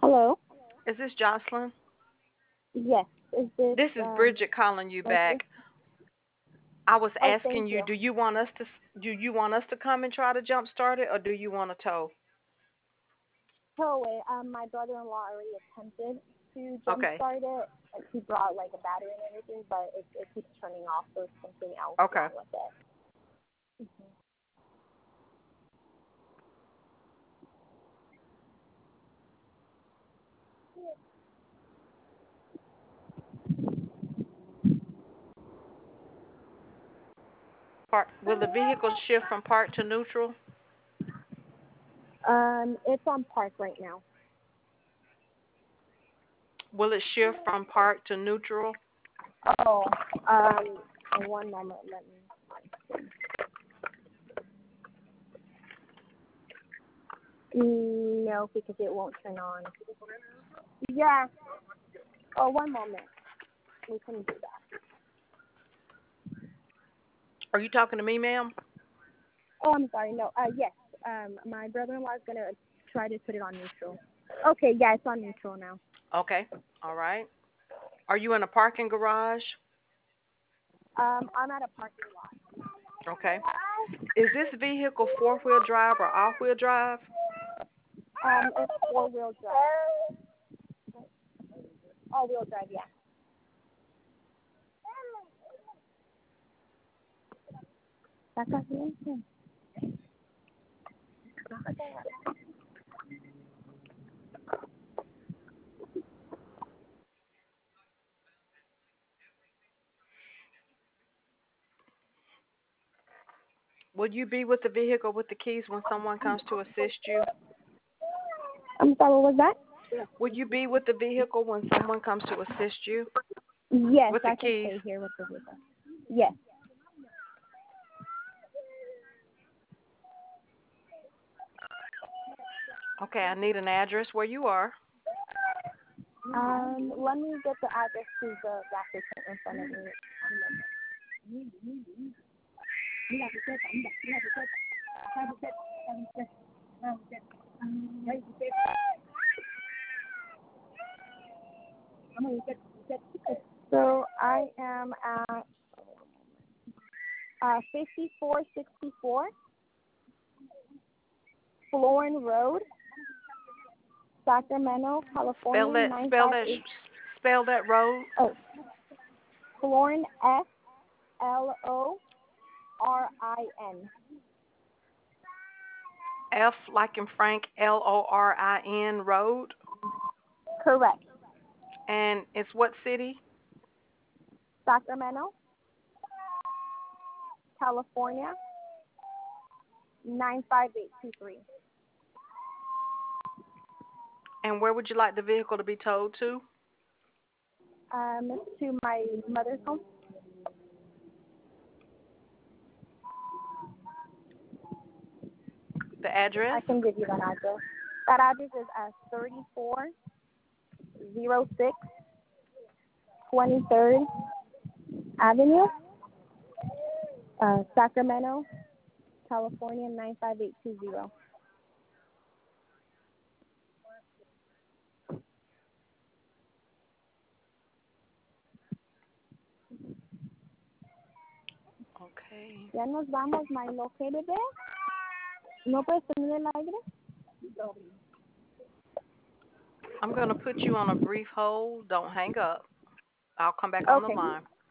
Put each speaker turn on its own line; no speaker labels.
Hello.
Is this Jocelyn?
Yes. Is this
This is Bridget calling you
Leslie?
back. I was
Oh, thank
asking you,
you.
do you want us to come and try to jump start it, or do you want to tow?
So, my brother-in-law already attempted to
Okay.
jumpstart it. Like, he brought like a battery and everything, but it keeps turning off. There's something else
Okay.
wrong with it.
Park. Will the vehicle shift from park to neutral?
It's on park right now.
Will it shift from park to neutral?
Oh, um, one moment. Let me. No, because it won't turn on. Yeah. Oh, one moment. We can do that.
Are you talking to me, ma'am?
Oh, I'm sorry. No. Yes. My brother-in-law is gonna try to put it on neutral. Okay. Yeah, it's on neutral now.
Okay. All right. Are you in a parking garage?
I'm at a parking lot.
Okay. Is this vehicle four-wheel drive or all-wheel drive?
It's four-wheel drive. All-wheel drive. Yeah. That's bien.
Will you be with the vehicle with the keys when someone comes to assist you?
I'm sorry. What was that?
Will you be with the vehicle when someone comes to assist you
Yes,
with the
I can
keys?
stay here with the vehicle. Yes.
Okay, I need an address where you are.
Let me get the address to the gas station in front of me. So I am at 5464 Florin Road, Sacramento,
Spell
California
that. Spell that.
958.
Spell that road.
Oh, Florin Florin.
F like in Frank. Lorin Road.
Correct.
And it's what city?
Sacramento, California 95823.
And where would you like the vehicle to be towed to?
To my mother's home.
The
I
address?
can give you that address. That address is 3406 23rd Avenue, Sacramento, California 95820.
Okay.
Ya nos vamos, my okay, bebé. ¿No puedes tener el aire?
I'm going to put you on a brief hold. Don't hang up. I'll come back on the
Okay.
line.